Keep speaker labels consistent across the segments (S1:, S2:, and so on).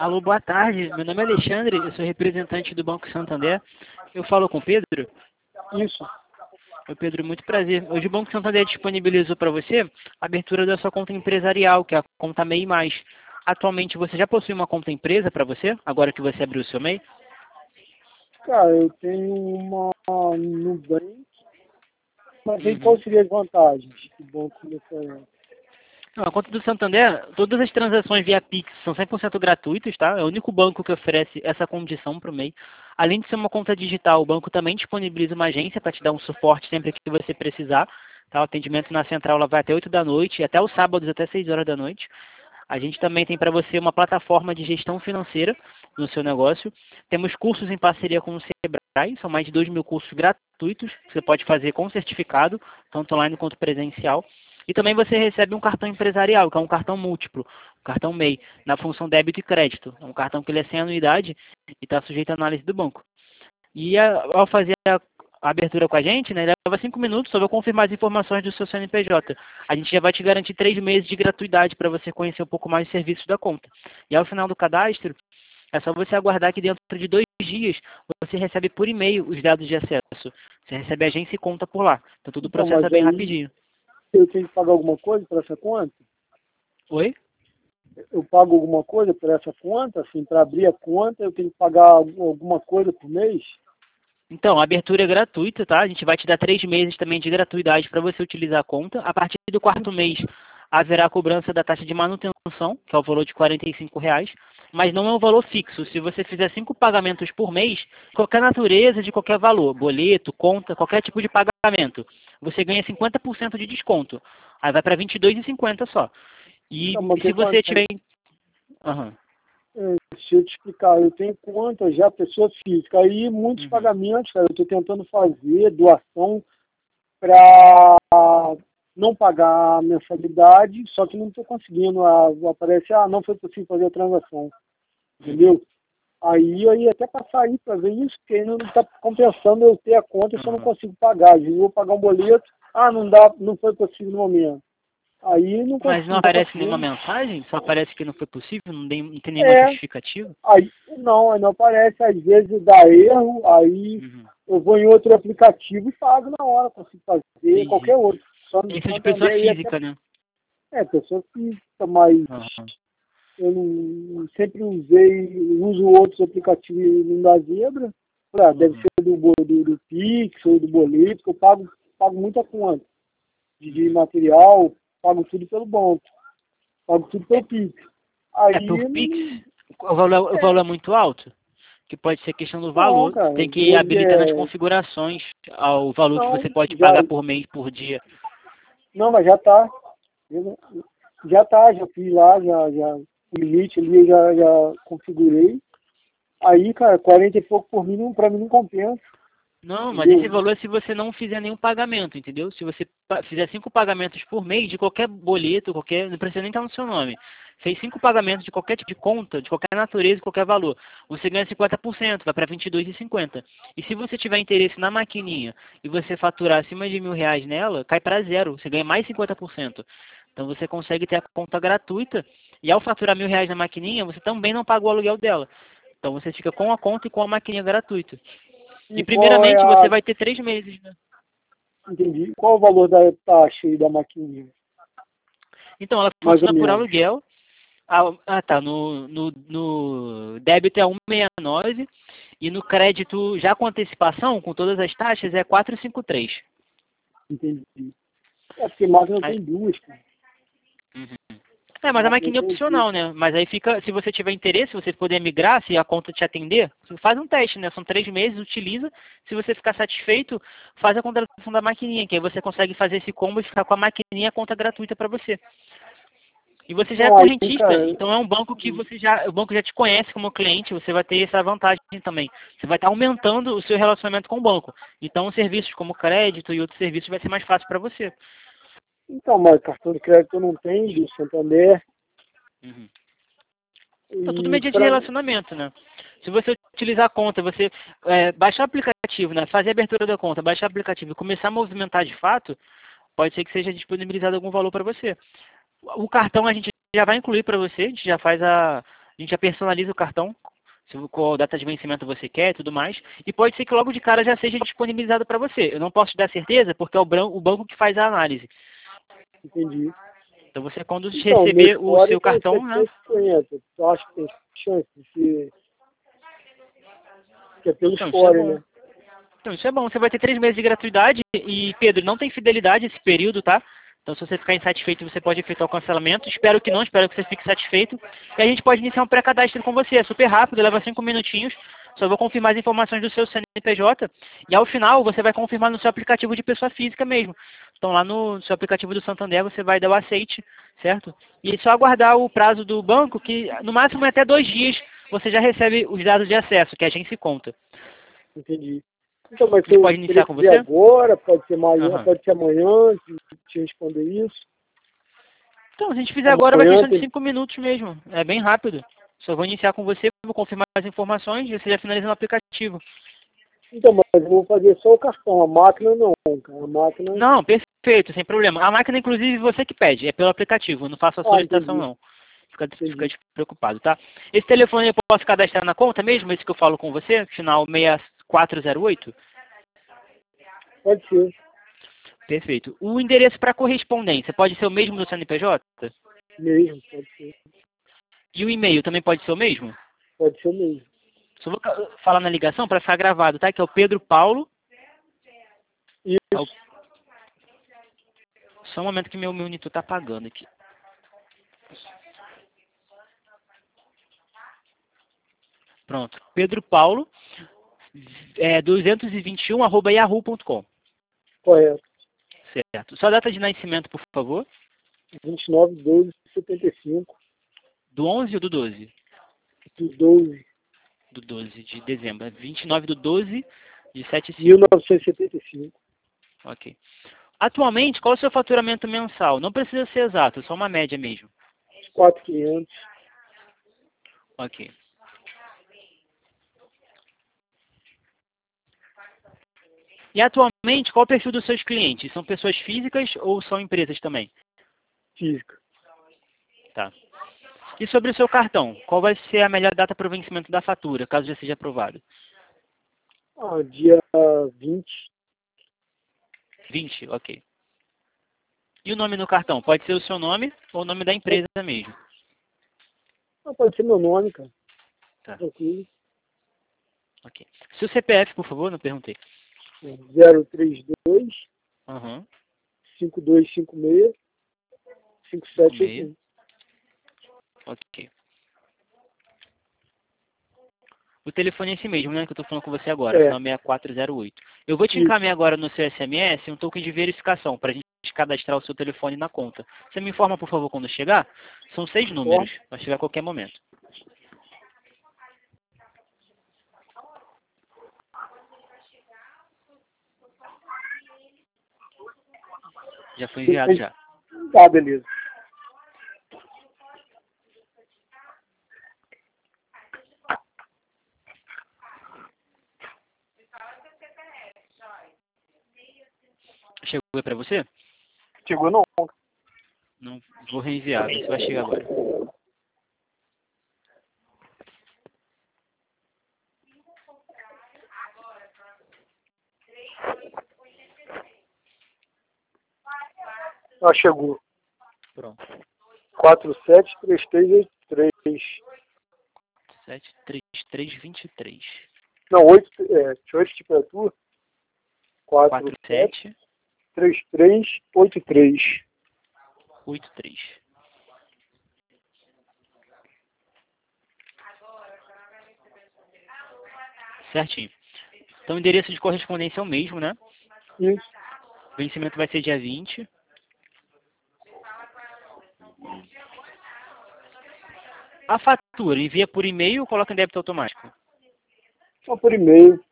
S1: Alô, boa tarde. Meu nome é Alexandre, eu sou representante do Banco Santander. Eu falo com o Pedro.
S2: Isso.
S1: Oi, Pedro, muito prazer. Hoje o Banco Santander disponibilizou para você a abertura da sua conta empresarial, que é a conta MEI+. Atualmente você já possui uma conta empresa para você, agora que você abriu o seu MEI?
S2: Cara, eu tenho uma Nubank, mas aí
S1: Uhum.
S2: qual seria as vantagens do banco me oferece?
S1: Não, a conta do Santander, todas as transações via Pix são 100% gratuitas, tá? É o único banco que oferece essa condição para o MEI. Além de ser uma conta digital, o banco também disponibiliza uma agência para te dar um suporte sempre que você precisar. Tá? O atendimento na central lá vai até 8 da noite, até os sábados até 6 horas da noite. A gente também tem para você uma plataforma de gestão financeira no seu negócio. Temos cursos em parceria com o Sebrae, são mais de 2.000 cursos gratuitos, que você pode fazer com certificado, tanto online quanto presencial. E também você recebe um cartão empresarial, que é um cartão múltiplo, um cartão MEI, na função débito e crédito. É um cartão que ele é sem anuidade e está sujeito à análise do banco. E ao fazer a abertura com a gente, né, leva 5 minutos, só vou confirmar as informações do seu CNPJ. A gente já vai te garantir 3 meses de gratuidade para você conhecer um pouco mais os serviços da conta. E ao final do cadastro, é só você aguardar que dentro de 2 dias você recebe por e-mail os dados de acesso. Você recebe a agência e conta por lá. Então todo o
S2: Então,
S1: processo é
S2: mas
S1: bem
S2: aí
S1: rapidinho.
S2: eu tenho que pagar alguma coisa por essa conta?
S1: Oi?
S2: Eu pago alguma coisa por essa conta? Assim, para abrir a conta, eu tenho que pagar alguma coisa por mês?
S1: Então, a abertura é gratuita, tá? A gente vai te dar 3 meses também de gratuidade para você utilizar a conta. A partir do 4º mês, haverá a cobrança da taxa de manutenção, que é o valor de R$ 45, mas não é um valor fixo. Se você fizer 5 pagamentos por mês, qualquer natureza, de qualquer valor, boleto, conta, qualquer tipo de pagamento, você ganha 50% de desconto. Aí vai para R$ 22,50 só. E
S2: Então, mas o que
S1: se você
S2: acontece?
S1: tiver... Aham.
S2: Deixa eu te explicar, eu tenho conta já, pessoa física, aí muitos
S1: Uhum.
S2: pagamentos, cara, eu estou tentando fazer doação para não pagar a mensalidade, só que não estou conseguindo. Aparece, não foi possível fazer a transação,
S1: Uhum.
S2: entendeu? Aí eu ia até passar aí para ver isso, porque não está compensando eu ter a conta se eu não
S1: Aham.
S2: consigo pagar. Eu vou pagar um boleto, não dá, não foi possível no momento. Aí não
S1: Mas não
S2: não estou
S1: aparece nenhuma
S2: conseguindo.
S1: mensagem? Só aparece que não foi possível? Não tem nenhuma
S2: É,
S1: justificativa?
S2: aí não aparece, às vezes dá erro, aí
S1: Uhum.
S2: eu vou em outro aplicativo e pago na hora, consigo fazer, qualquer
S1: Entendi.
S2: outro. Só no
S1: Esse é de pessoa
S2: Santander aí até
S1: física, né?
S2: pessoa física, mas
S1: Aham.
S2: eu não, sempre uso outros aplicativos e não dá zebra. Deve
S1: Uhum.
S2: ser do Pix ou do boleto, que eu pago muita conta de
S1: Uhum.
S2: material, pago tudo pelo banco, pago tudo
S1: É,
S2: pelo Pix.
S1: é
S2: Aí
S1: por Pix? O valor é muito alto? Que pode ser questão do
S2: não,
S1: valor.
S2: cara,
S1: Tem que
S2: hoje
S1: habilitar nas configurações o valor que
S2: não,
S1: você pode
S2: já,
S1: pagar por mês, por dia.
S2: não, mas já tá. Já tá, já fiz lá, o limite ali eu já configurei. Aí, cara, 40 e pouco por mim, pra mim não compensa,
S1: Não, mas esse
S2: entendeu?
S1: valor é se você não fizer nenhum pagamento, entendeu? Se você fizer 5 pagamentos por mês de qualquer boleto, não precisa nem estar no seu nome. Fez 5 pagamentos de qualquer tipo de conta, de qualquer natureza, de qualquer valor. Você ganha 50%, vai para 22,50. E se você tiver interesse na maquininha e você faturar acima de R$ 1.000 nela, cai para zero. Você ganha mais 50%. Então você consegue ter a conta gratuita e ao faturar R$ 1.000 na maquininha, você também não paga o aluguel dela. Então você fica com a conta e com a maquininha gratuita. E
S2: E qual é
S1: primeiramente você vai ter 3 meses, né?
S2: entendi, qual o valor da taxa aí da maquininha?
S1: Então ela
S2: Mais ou
S1: funciona por
S2: menos.
S1: aluguel. Tá. No débito é 1,69 e no crédito, já com antecipação, com todas as taxas, é 4,53.
S2: Entendi. É porque máquina eu
S1: Aí-
S2: tenho duas, cara.
S1: Uhum. Mas a
S2: Máquina eu
S1: maquininha é
S2: tenho duas.
S1: opcional, né? Mas aí fica, se você tiver interesse, você puder migrar, se a conta te atender, você faz um teste, né? São 3 meses, utiliza. Se você ficar satisfeito, faz a contratação da maquininha, que aí você consegue fazer esse combo e ficar com a maquininha e a conta gratuita para você. E você já é
S2: Não, aí,
S1: correntista,
S2: cara,
S1: então é um banco que o banco já te conhece como cliente, você vai ter essa vantagem também. Você vai estar aumentando o seu relacionamento com o banco. Então, serviços como crédito e outros serviços vai ser mais fácil para você.
S2: então, mas cartão de crédito eu não tenho, do Santander.
S1: Uhum. Então, tudo
S2: E
S1: mediante
S2: pra.
S1: relacionamento, né? Se você utilizar a conta, você baixar o aplicativo, né? Fazer a abertura da conta, baixar o aplicativo e começar a movimentar de fato, pode ser que seja disponibilizado algum valor para você. O cartão a gente já vai incluir para você, a gente já faz A gente já personaliza o cartão, qual data de vencimento você quer e tudo mais. E pode ser que logo de cara já seja disponibilizado para você. Eu não posso te dar certeza porque é o banco que faz a análise.
S2: Entendi.
S1: Então você, quando
S2: Então,
S1: receber
S2: no
S1: o
S2: Fora
S1: seu
S2: tem
S1: cartão, né?
S2: 750. Eu acho que tem chance de ser... Que é pelo
S1: Então, isso é
S2: Fora,
S1: bom.
S2: né?
S1: Então, isso é bom. Você vai ter 3 meses de gratuidade e, Pedro, não tem fidelidade esse período, tá? Então, se você ficar insatisfeito, você pode efetuar o cancelamento. Espero que não, espero que você fique satisfeito. E a gente pode iniciar um pré-cadastro com você. É super rápido, leva 5 minutinhos. Só vou confirmar as informações do seu CNPJ. E ao final, você vai confirmar no seu aplicativo de pessoa física mesmo. Então, lá no seu aplicativo do Santander, você vai dar o aceite, certo? E só aguardar o prazo do banco, que no máximo é até 2 dias, você já recebe os dados de acesso, que a gente conta.
S2: Entendi. Então, mas
S1: A gente
S2: eu
S1: pode
S2: teria
S1: iniciar com
S2: que ver
S1: você?
S2: agora, pode ser amanhã,
S1: Aham.
S2: pode ser amanhã, se te responder isso.
S1: Então, se a gente fizer agora, vai
S2: Amanhã
S1: questão de
S2: tem...
S1: 5 minutos mesmo. É bem rápido. Só vou iniciar com você, vou confirmar as informações e você já finaliza no aplicativo.
S2: Então, mas eu vou fazer só o cartão, a máquina não, cara. A máquina...
S1: Não, perfeito, sem problema. A máquina, inclusive, você que pede, é pelo aplicativo, eu não faço a
S2: Ah,
S1: solicitação,
S2: entendi,
S1: não. Fica
S2: entendi.
S1: despreocupado, tá? Esse telefone eu posso cadastrar na conta mesmo, esse que eu falo com você, final 6408?
S2: Pode ser,
S1: Perfeito. O endereço para correspondência pode ser o mesmo do CNPJ?
S2: mesmo, pode ser.
S1: E o e-mail também pode ser o mesmo?
S2: Pode ser mesmo.
S1: Só vou falar na ligação para ficar gravado, tá? Que é o Pedro Paulo.
S2: Isso,
S1: Só um momento que meu monitor tá apagando aqui. Pronto. Pedro Paulo, 221, @yahoo.com.
S2: correto.
S1: Certo. Sua data de nascimento, por favor.
S2: 29/12/75,
S1: Do 11 ou do 12?
S2: de 12,
S1: Do 12 de dezembro. 29 do 12 de 75.
S2: 1975,
S1: Ok. Atualmente, qual é o seu faturamento mensal? Não precisa ser exato, só uma média mesmo.
S2: 4.500.
S1: Ok. E atualmente, qual é o perfil dos seus clientes? São pessoas físicas ou são empresas também?
S2: Física.
S1: Tá. E sobre o seu cartão, qual vai ser a melhor data para o vencimento da fatura, caso já seja aprovado?
S2: Dia 20.
S1: 20, ok. E o nome no cartão? Pode ser o seu nome ou o nome da empresa mesmo.
S2: Pode ser meu nome, cara.
S1: Tá,
S2: Tranquilo.
S1: ok. Seu CPF, por favor, não perguntei.
S2: 032
S1: Aham,
S2: 5256
S1: 56,
S2: 5781.
S1: ok. O telefone é esse mesmo, né, que eu estou falando com você agora,
S2: É,
S1: final 6408. Eu vou te
S2: isso.
S1: encaminhar agora no seu SMS um token de verificação para a gente cadastrar o seu telefone na conta. Você me informa, por favor, quando chegar? São 6 números, vai chegar a qualquer momento. Já foi enviado já.
S2: Tá, beleza.
S1: Chegou para você?
S2: Chegou não.
S1: Não vou reenviar, vê se vai chegar agora.
S2: Chegou.
S1: Pronto.
S2: 473383.
S1: 73323.
S2: Não, 8, deixa eu ver de temperatura.
S1: 4783.
S2: 473383.
S1: Certinho. Então o endereço de correspondência é o mesmo, né?
S2: Isso.
S1: O vencimento vai ser dia 20. A fatura envia por e-mail ou coloca em débito automático?
S2: Só por e-mail.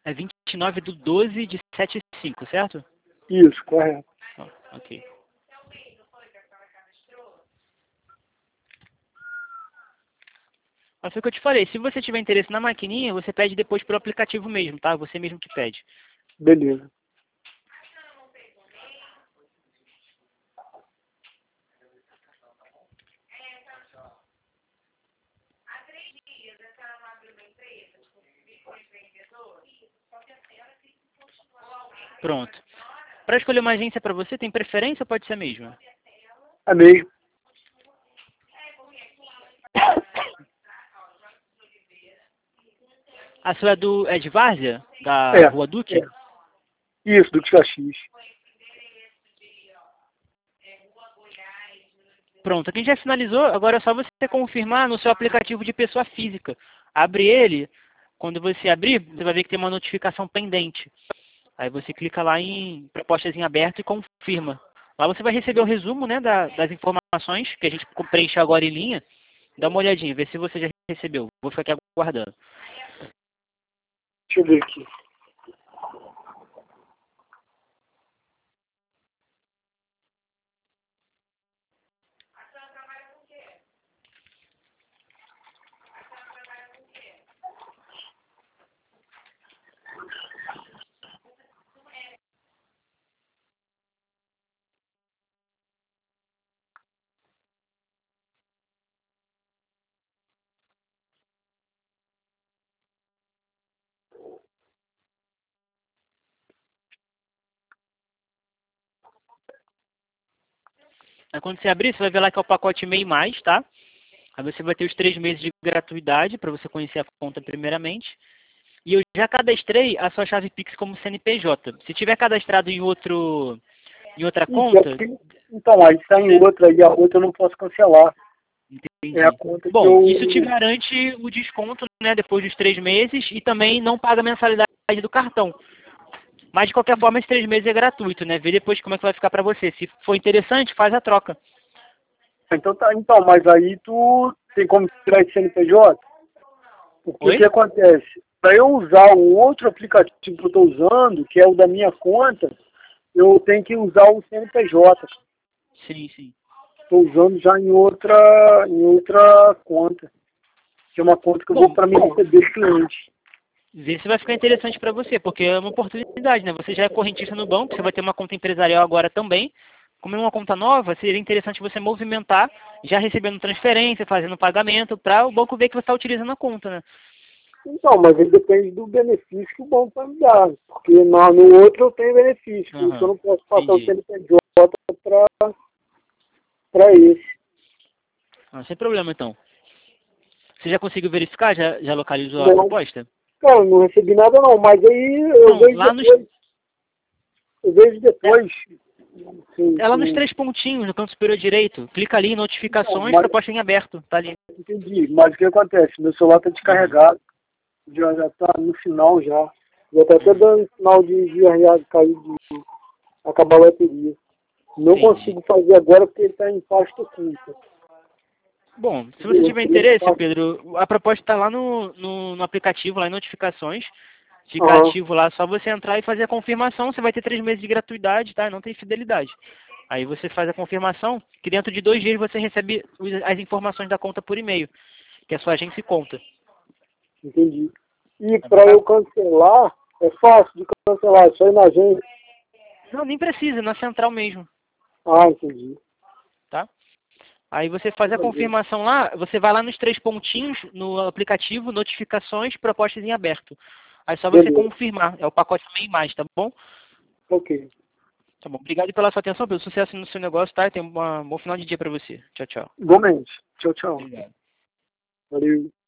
S1: É 29/12/75, certo?
S2: Isso, correto.
S1: Ok. Mas foi o que eu te falei, se você tiver interesse na maquininha, você pede depois pelo aplicativo mesmo, tá? Você mesmo que pede.
S2: Beleza.
S1: Pronto. Para escolher uma agência para você, tem preferência ou pode ser a mesma?
S2: É mesmo.
S1: A sua é de Várzea? Da
S2: É.
S1: Rua Duque?
S2: É. Isso, do Caxias.
S1: Pronto, aqui já finalizou. Agora é só você confirmar no seu aplicativo de pessoa física. Abre ele. Quando você abrir, você vai ver que tem uma notificação pendente. Aí você clica lá em propostas em aberto e confirma. Lá você vai receber o resumo, né, das informações que a gente preenche agora em linha. Dá uma olhadinha, vê se você já recebeu. Vou ficar aqui aguardando.
S2: Deixa eu ver aqui.
S1: Aí quando você abrir, você vai ver lá que é o pacote MEI+, tá? Aí você vai ter os 3 meses de gratuidade para você conhecer a conta primeiramente. E eu já cadastrei a sua chave Pix como CNPJ. Se tiver cadastrado em outra conta,
S2: Então, aí está em outra, e a outra eu não posso cancelar.
S1: entendi.
S2: É a conta que
S1: Bom,
S2: eu...
S1: isso te garante o desconto, né, depois dos 3 meses e também não paga a mensalidade do cartão. Mas de qualquer forma, esses 3 meses é gratuito, né? Vê depois como é que vai ficar para você. Se for interessante, faz a troca.
S2: Então, tá, então, mas aí tu tem como tirar esse CNPJ? Porque o
S1: Oi?
S2: que acontece? Para eu usar o outro aplicativo que eu estou usando, que é o da minha conta, eu tenho que usar o CNPJ.
S1: Sim, sim.
S2: Estou usando já em outra conta. Que é uma conta que eu vou
S1: Bom,
S2: para mim receber cliente.
S1: vê se vai ficar interessante para você, porque é uma oportunidade, né? Você já é correntista no banco, você vai ter uma conta empresarial agora também. Como é uma conta nova, seria interessante você movimentar, já recebendo transferência, fazendo pagamento, para o banco ver que você está utilizando a conta, né?
S2: Então, mas ele depende do benefício que o banco vai me dar. Porque no outro eu tenho benefício. Por isso eu
S1: Aham,
S2: não posso passar o
S1: entendi.
S2: CNPJ para esse.
S1: Ah, sem problema, então. Você já conseguiu verificar? Já localizou a
S2: Não,
S1: proposta?
S2: cara, não recebi nada não. Mas aí eu
S1: Não,
S2: vejo
S1: lá nos,
S2: depois. Eu vejo
S1: é,
S2: depois. Sim,
S1: é lá nos
S2: sim.
S1: 3 pontinhos, no canto superior direito. Clica ali em
S2: Não,
S1: notificações,
S2: mas
S1: proposta em aberto. Tá ali.
S2: entendi. Mas o que acontece? Meu celular está
S1: Uhum,
S2: descarregado. Já está no final já. Já está até
S1: uhum.
S2: dando sinal de arreado cair, de acabar a bateria. Não
S1: Entendi.
S2: consigo fazer agora porque ele está em pasta oculta.
S1: Bom, se você
S2: Entendeu?
S1: tiver interesse, Pedro, a proposta está lá no aplicativo, lá em notificações. Fica
S2: Aham,
S1: ativo lá, só você entrar e fazer a confirmação. Você vai ter 3 meses de gratuidade, tá? Não tem fidelidade. Aí você faz a confirmação, que dentro de 2 dias você recebe as informações da conta por e-mail, que a sua agência conta.
S2: entendi. E
S1: Tá bom?
S2: para eu cancelar, é fácil de cancelar, é só ir na agência.
S1: Não, nem precisa, na central mesmo,
S2: Ah, entendi.
S1: tá? Aí você faz a
S2: Beleza.
S1: confirmação lá, você vai lá nos 3 pontinhos no aplicativo, notificações, propostas em aberto. Aí só você
S2: Beleza.
S1: confirmar, é o pacote MEI+, tá bom?
S2: Ok.
S1: Tá bom. Obrigado pela sua atenção, pelo sucesso no seu negócio, tá? E tenha um bom final de dia para você. Tchau, tchau.
S2: Igualmente. Tchau, tchau.
S1: Obrigado.
S2: Valeu.